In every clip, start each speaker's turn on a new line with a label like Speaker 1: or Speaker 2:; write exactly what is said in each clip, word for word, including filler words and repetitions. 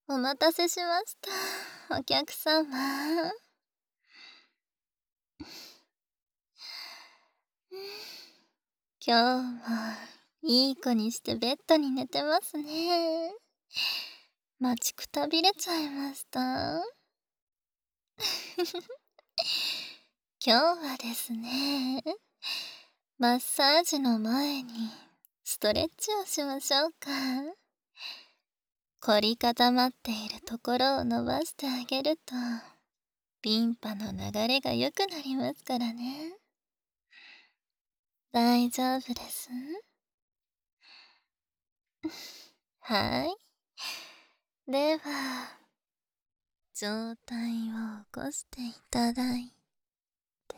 Speaker 1: お待たせしました、お客様。今日もいい子にしてベッドに寝てますね。待ちくたびれちゃいました。今日はですね、マッサージの前にストレッチをしましょうか。凝り固まっているところを伸ばしてあげると、リンパの流れが良くなりますからね。大丈夫です。はい。では、上体を起こしていただいて、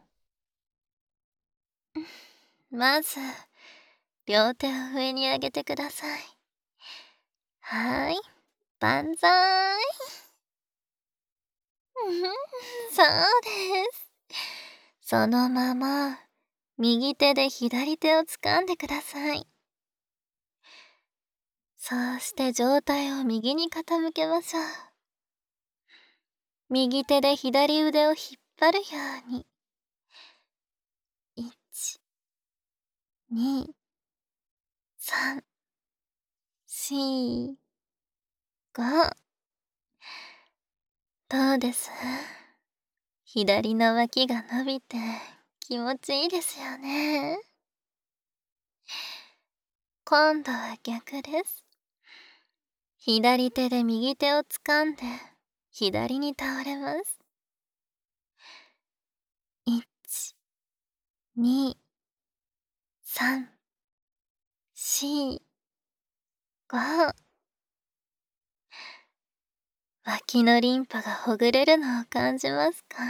Speaker 1: まず、両手を上に上げてください。はい。万歳。そうです。そのまま、右手で左手を掴んでください。そうして上体を右に傾けましょう。右手で左腕を引っ張るように。いち、に、さん、し、ご。どうです？左の脇が伸びて気持ちいいですよね。今度は逆です。左手で右手を掴んで左に倒れます。いち、に、さん、し、ご。脇のリンパがほぐれるのを感じますか？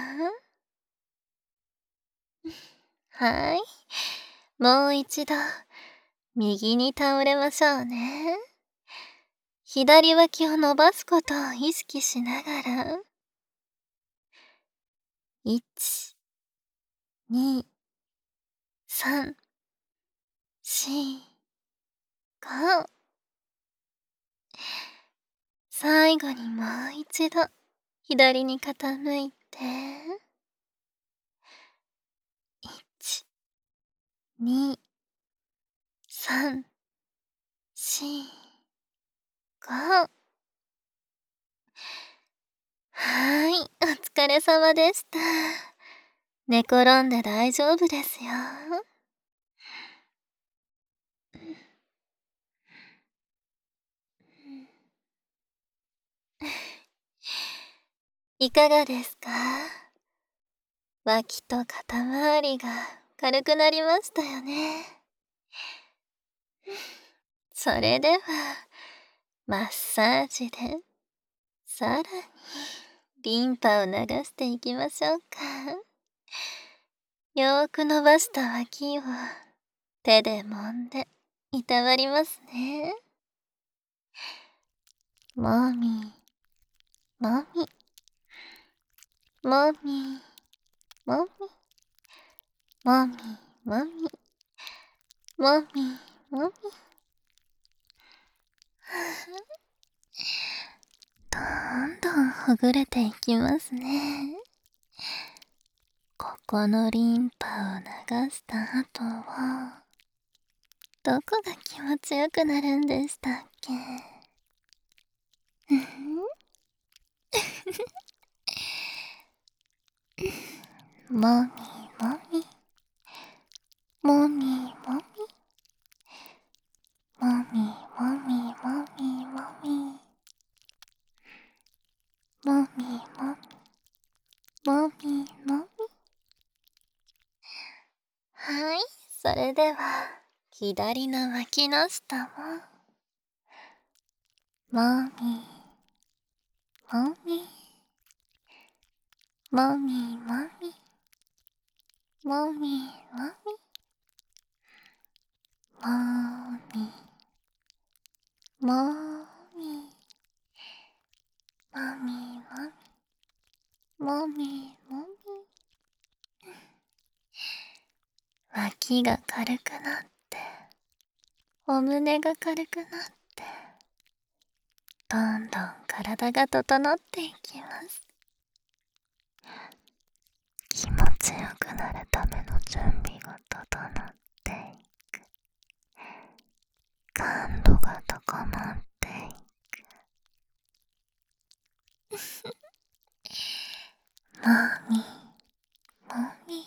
Speaker 1: はい。もう一度、右に倒れましょうね。左脇を伸ばすことを意識しながら、いち、に、さん、し、ご。最後にもう一度、左に傾いて、いち、に、さん、し、ご。はーい、お疲れ様でした。寝転んで大丈夫ですよ。いかがですか？脇と肩周りが軽くなりましたよね。それでは、マッサージで、さらに、リンパを流していきましょうか。よーく伸ばした脇を、手で揉んで、いたわりますね。もみ、もみ、もみ、もみ、もみ、もみ、もみ、もみ。どんどんほぐれていきますね。ここのリンパを流した後は、どこが気持ちよくなるんでしたっけ？もみもみ、もみもみ、もみもみもみもみ、もみもみ、もみもみ。はい、それでは、左の脇の下も、もみ、もみ、もみもみ、もみもみ、もみ、もみ、もみもみ、もみもみ。脇が軽くなって、お胸が軽くなって、どんどん体が整っていきます。気持ちよくなるための準備が整っていく。感度が高まっていく。もみもみ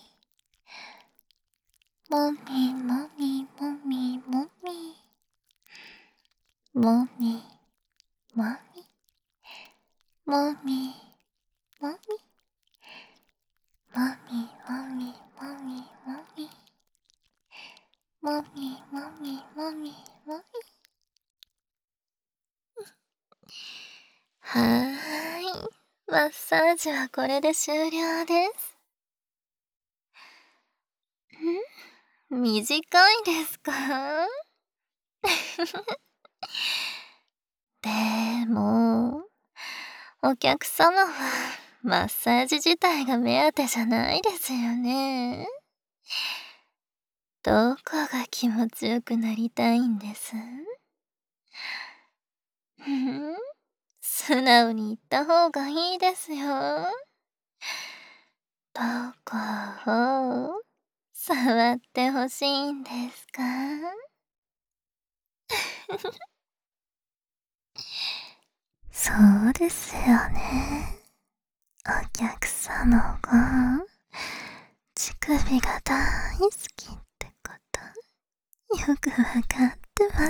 Speaker 1: もみもみもみもみもみもみもみもみもみもみもみもみもみもみもみもみ。はーい、マッサージはこれで終了です。ん？短いですか？でも、お客様はマッサージ自体が目当てじゃないですよね。どこが気持ちよくなりたいんです？ふん、素直に言った方がいいですよ。どこを触ってほしいんですか？そうですよね。お客様が乳首が大好きってことよくわかってます。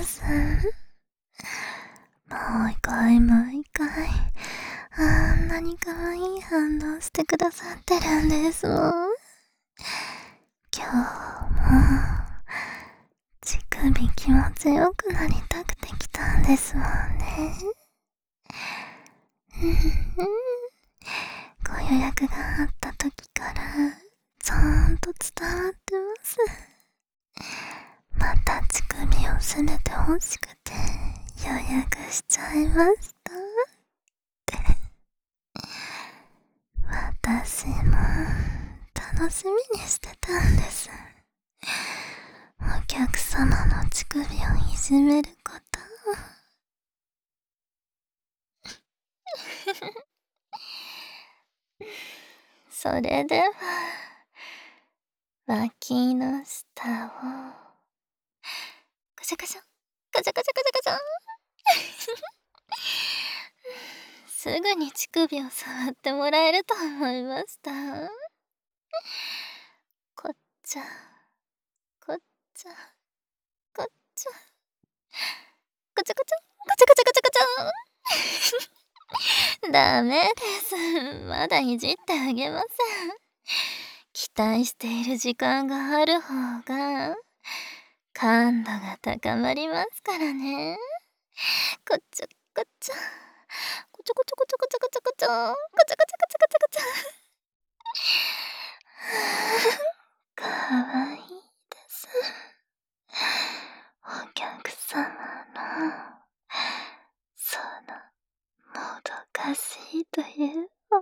Speaker 1: もう一回もう一回あんなに可愛い反応してくださってるんですもん。今日も乳首気持ちよくなりたくて来たんですもんね。ご予約があった時からちゃんと伝わってます。また乳首を拗ねて欲しくて予約しちゃいましたって私も楽しみにしてたんです。お客様の乳首をいじめることそれでは脇の下をカシャカシャカシャカシャカシャカシャすぐに乳首を触ってもらえると思いました。こっちゃこっちゃこっちゃこちゃこちゃこちゃこちゃこちゃこちゃダメです。まだいじってあげません。期待している時間がある方が感度が高まりますからね。こっちゃこっちゃこちゃこちゃこちゃこちゃこちゃこちゃこちゃこちゃこちゃこちゃこちゃかわいいです。お客様のそのもどかしいというお顔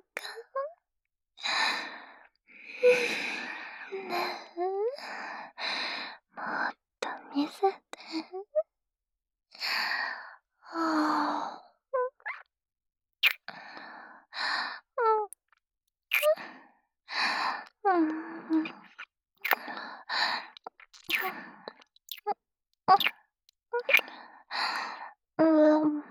Speaker 1: ねえ、もっと見せて。はあうんうんうん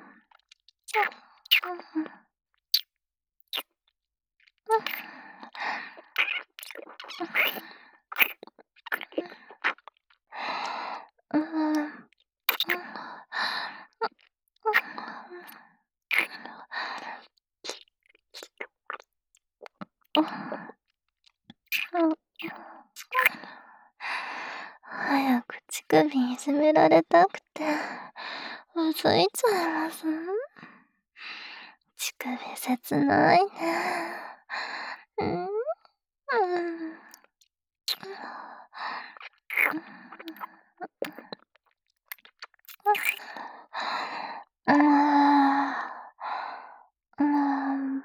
Speaker 1: 早く乳首いじめられたくてうずいちゃいます。乳首切ないね。うんうんああ、なん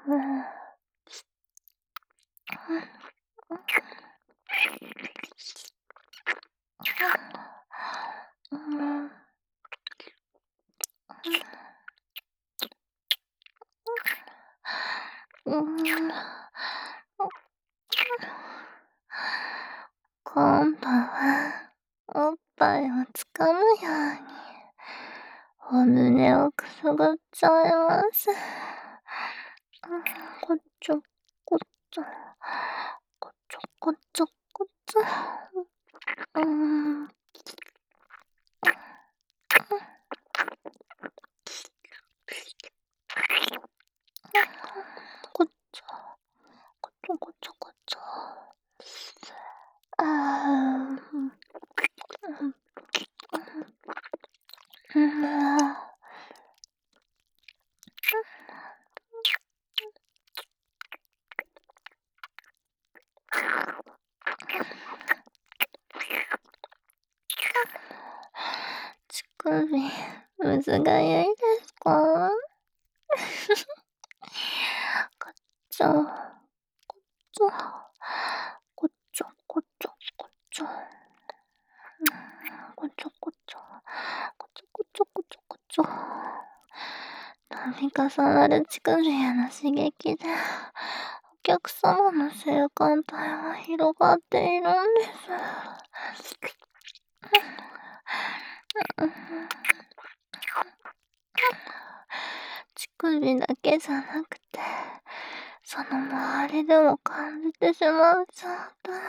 Speaker 1: うん、今度はおっぱいをつかむようにお胸をくすぐっちゃいます。こっちょこっちょこっちょこっちょこっちょ、うん、こっちょこっちょこっちょこっちょ、あー、うん、乳首、むずがゆいですか？こっちょ、こっちょ、こっちょ、こっちょ、こっちょ、こっちょ、こっちょ、こっちょ、こっちょ、こっちょ、こっちょ。度重なる乳首への刺激で、お客様の性感帯は広がっているんです。乳首だけじゃなくて、その周りでも感じてしまう状態。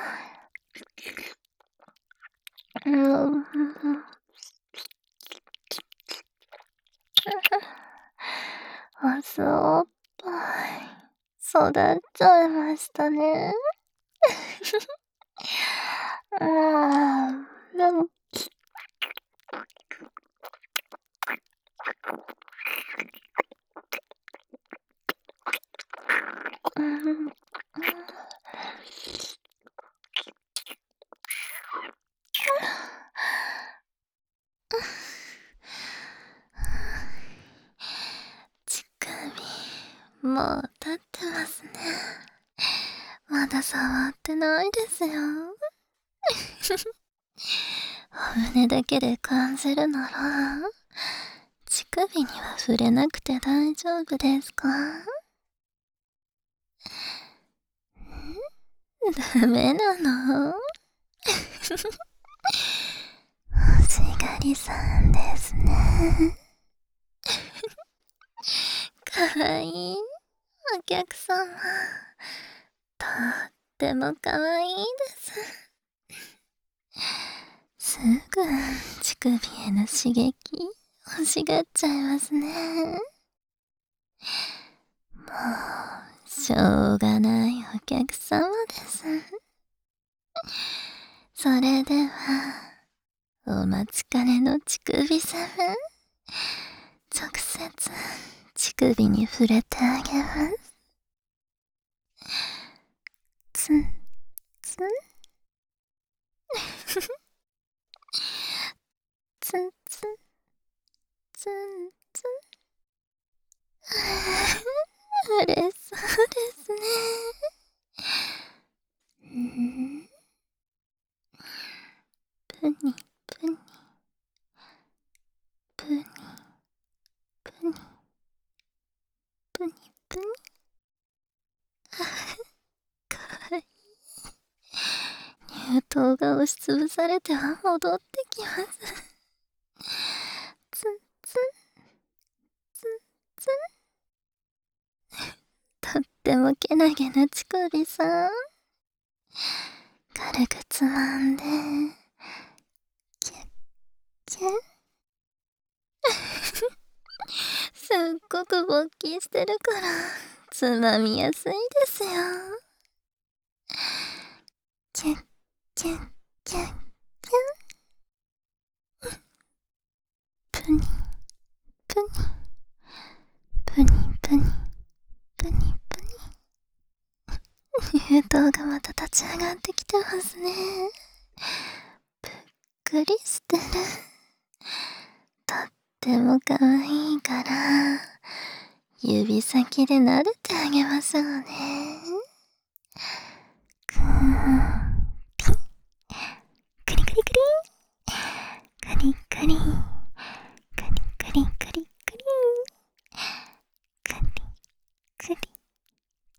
Speaker 1: うん。オスおっぱい、育っちゃいましたね。あー、でも、うん、乳首、もう立ってますね。まだ触ってないですよ。お胸だけで感じるなら、乳首には触れなくて大丈夫ですか？ダメなの？欲しがりさんですね。かわいいお客様、とってもかわいいです。すぐ乳首への刺激欲しがっちゃいますね。もうしょうがないお客様です。それではお待ちかねの乳首様、直接乳首に触れてあげます。ツンツンツンツンツンツン、嬉しそうですね。うん、プニプニプニプニプニプニ、かわいい。乳頭が押しつぶされては戻ってきます。ツンツンツンツン、とってもけなげな乳首さん、軽くつまんでキュッキュッすっごく勃起してるからつまみやすいですよ。キュッキュッキュッキュッ、プニプニプニプニプニプニ、乳頭がまた立ち上がってきてますね。ぷっくりしてる。とってもかわいいから指先で撫でてあげましょうね。くーピン、クリクリクリン、カリカリカリカリカリカリカリカリ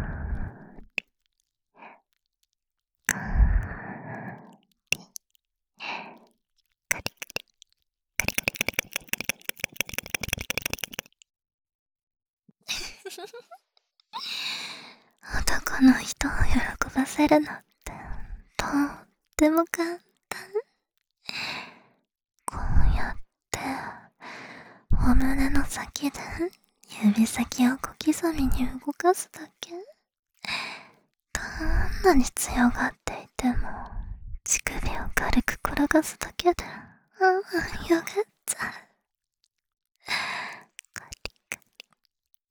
Speaker 1: 男の人を喜ばせるのってとっても簡単。こうやってお胸の先で指先を小刻みに動かすだけ。どんなに強がっていても乳首を軽く転がすだけで、ああ、よかった。カリカリ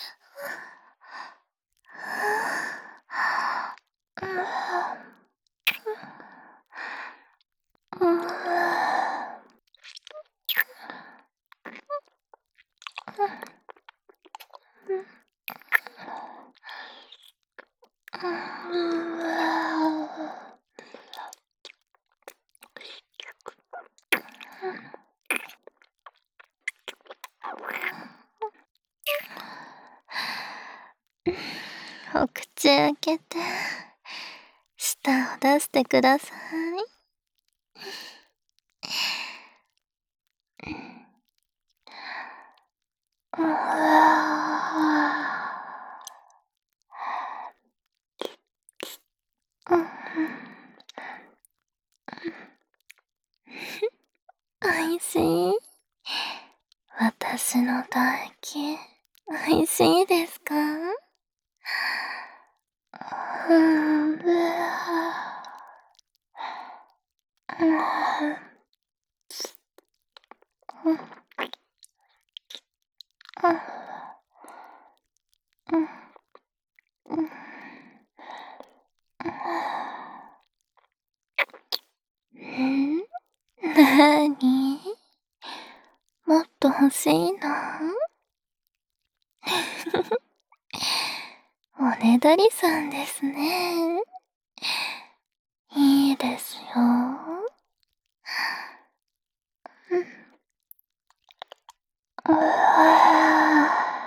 Speaker 1: お口開けて舌を出してください。おいしい？私の唾液、おいしいですか？うんぶん？なーに？もっと欲しいの？おねだりさんですね。いいですよ。うわ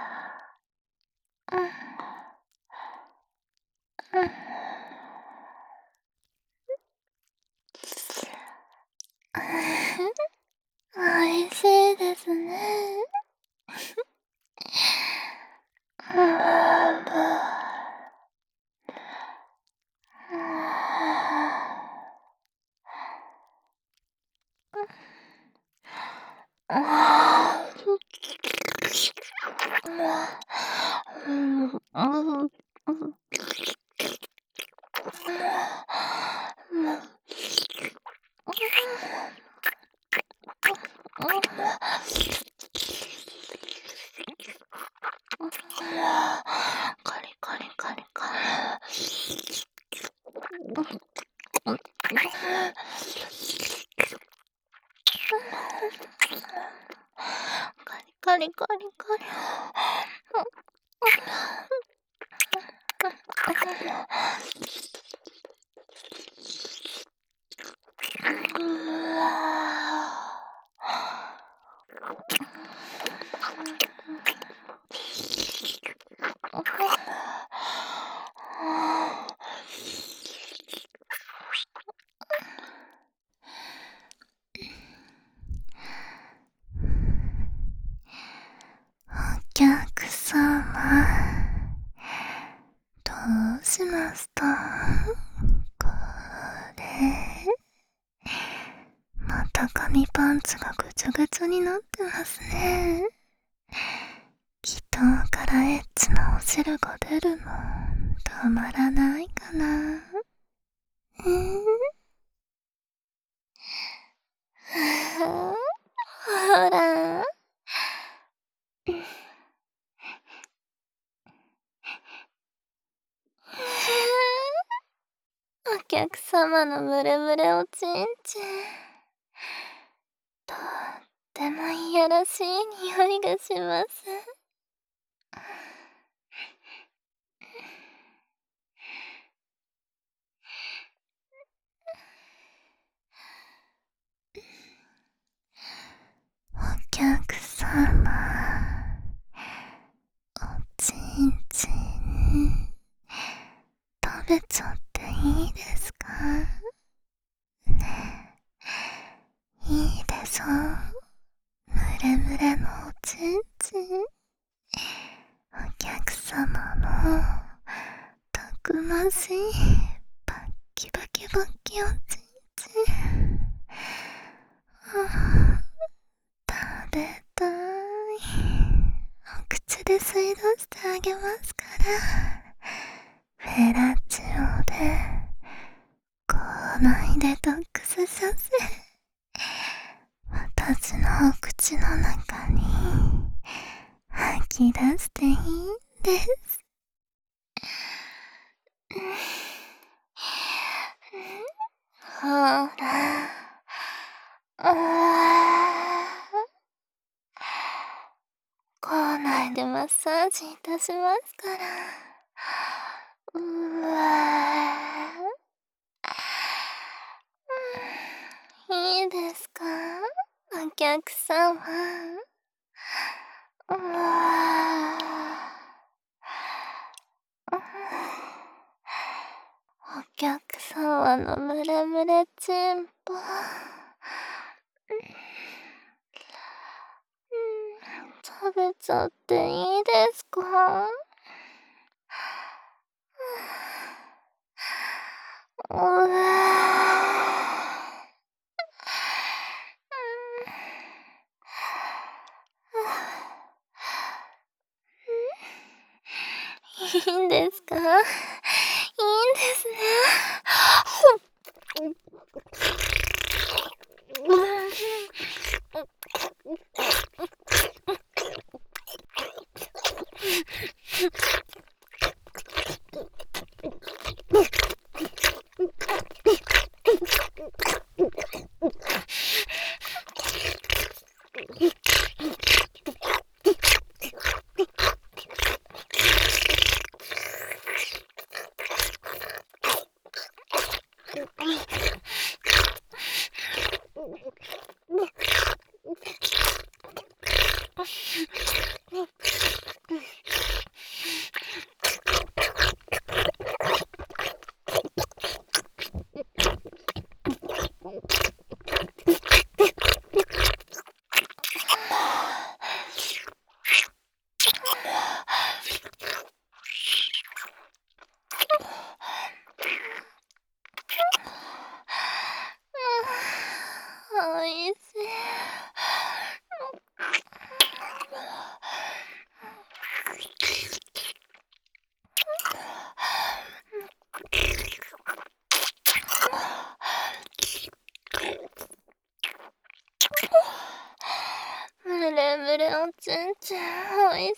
Speaker 1: おいしいですね。カリカリカリカリ。カリカリカリ。お客様、どうしました？これまた紙パンツがぐちゃぐちゃになってますね。祈祷からエッチなお汁が出るの止まらないかな。えー客様のムレムレおちんちん、とってもいやらしい匂いがします。お客様、おちんちん食べちゃっていいですか？ねえ、いいでしょ？ムレムレのおちんちん、お客様のたくましいバッキバキバキおちんちん、あ、食べたい。お口で吸い出してあげますから、フェラチオで口内デトックスさせ、私のお口の中に吐き出していいんです。ほら、あー、口内でマッサージいたしますから。うわー、いいですか、お客様。うわー、お客様のムレムレチンポ、食べちゃっていいですか？うわー、いいんですか？いいんですね。おいしい。ムレムレおちんちん、おいしいです。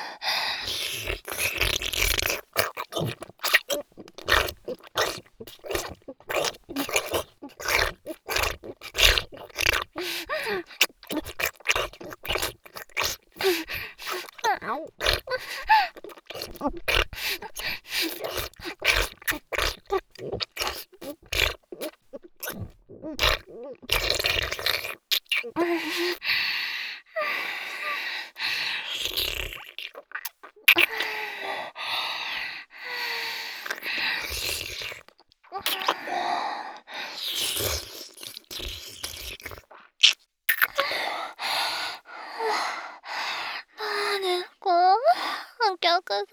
Speaker 1: 誰か、お客さん。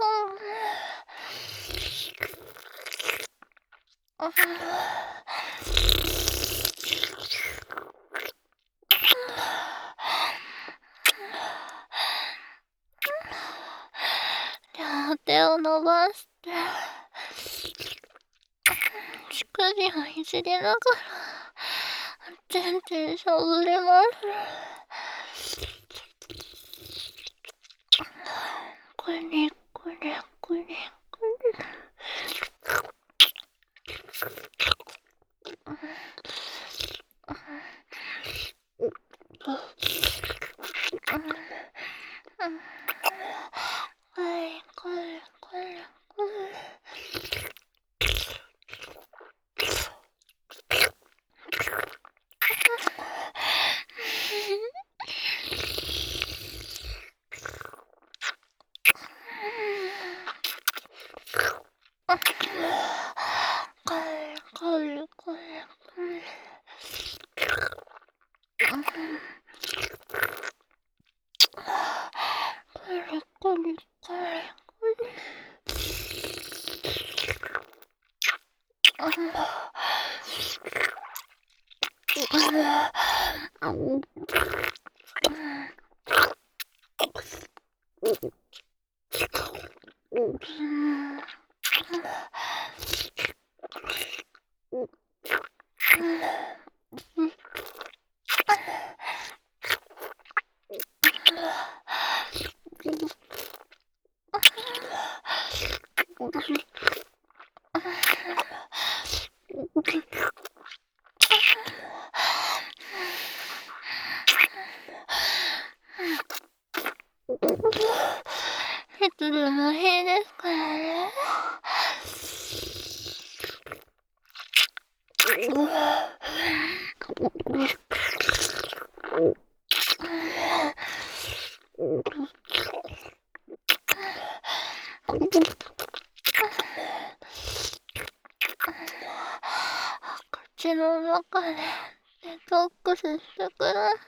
Speaker 1: 両手を伸ばして乳首をいじりながらちんちんしゃぶります。くりくりくりくり。 いつでもいいですからね。口の中でデトックスしてください。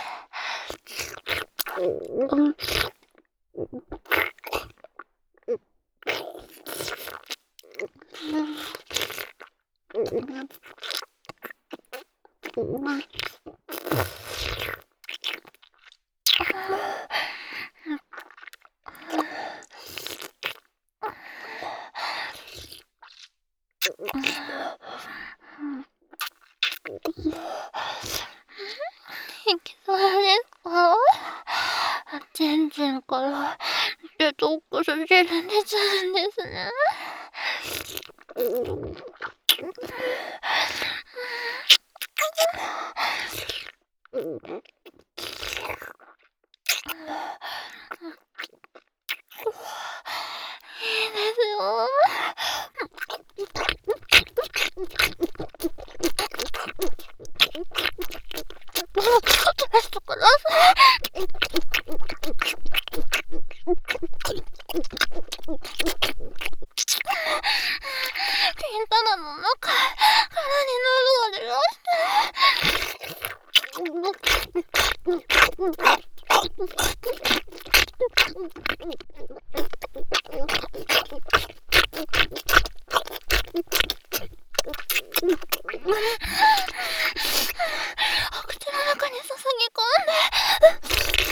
Speaker 1: いけそうですか？全然からデトックスしてるんでちゃうんですね。いいですよ。出してください。金玉の中、殻に喉が出ました。お口の中に注ぎ込んで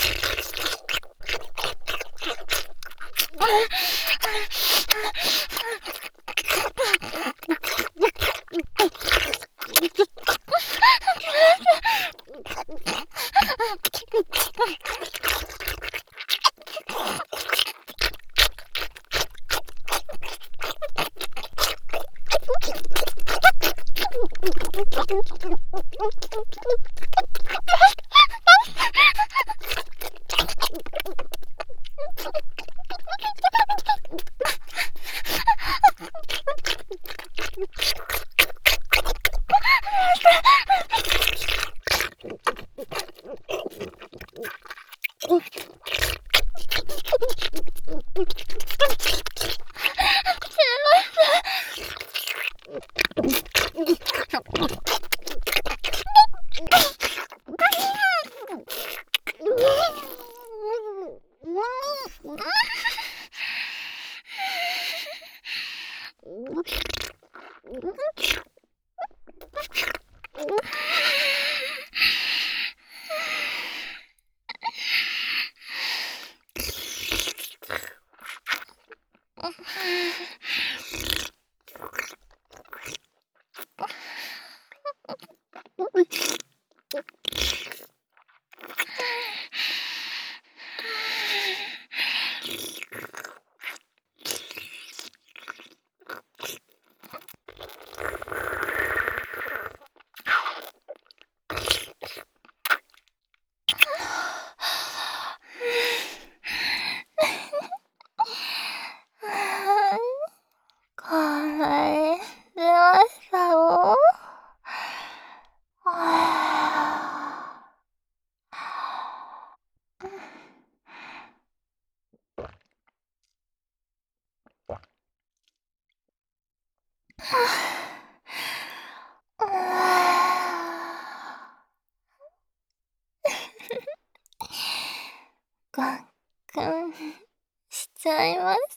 Speaker 1: ガックンしちゃいました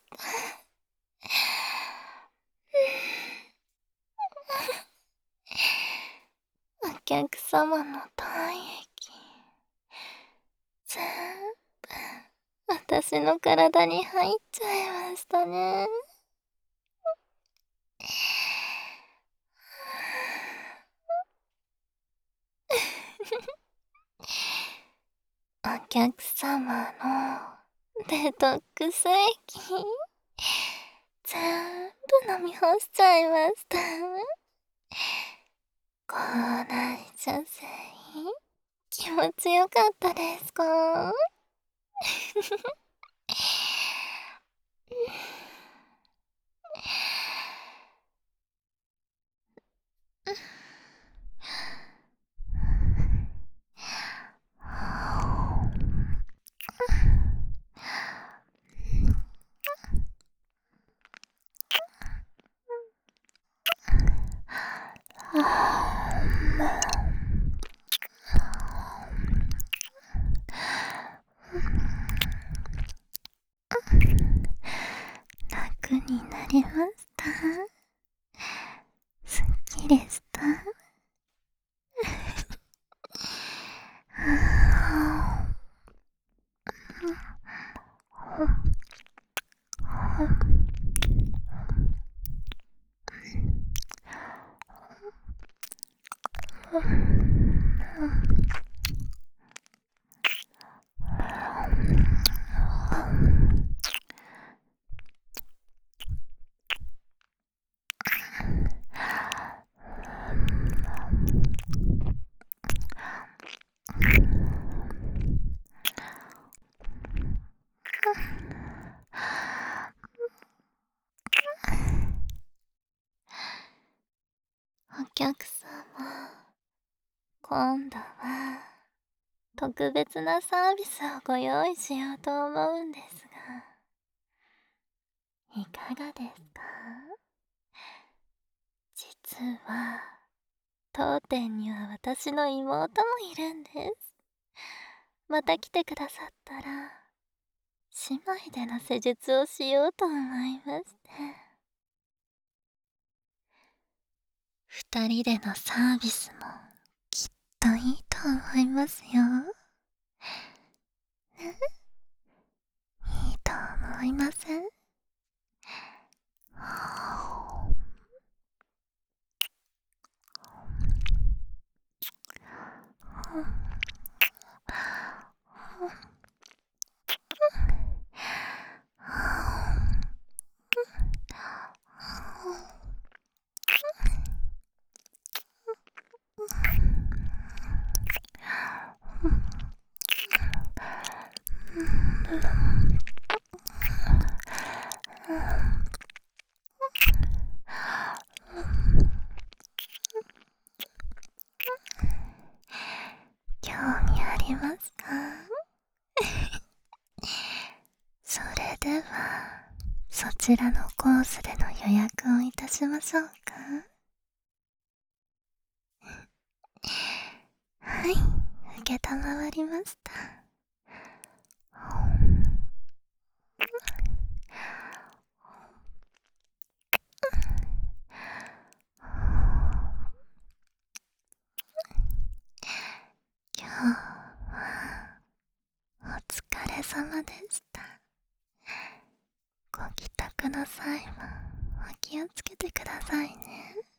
Speaker 1: 。お客様の体液全部私の体に入っちゃいましたね。お客様のデトックス液全部飲み干しちゃいました。口内女性気持ちよかったですか？楽になりました。すっきりした。お客様、今度は特別なサービスをご用意しようと思うんですが、いかがですか？実は当店には私の妹もいるんです。また来てくださったら姉妹での施術をしようと思いまして。二人でのサービスもきっといいと思いますよ。いいと思いません？興味ありますか？それではそちらのコースでの予約をいたしましょうか。はい、承りました。今日はお疲れ様でした。ご帰宅の際はお気をつけてくださいね。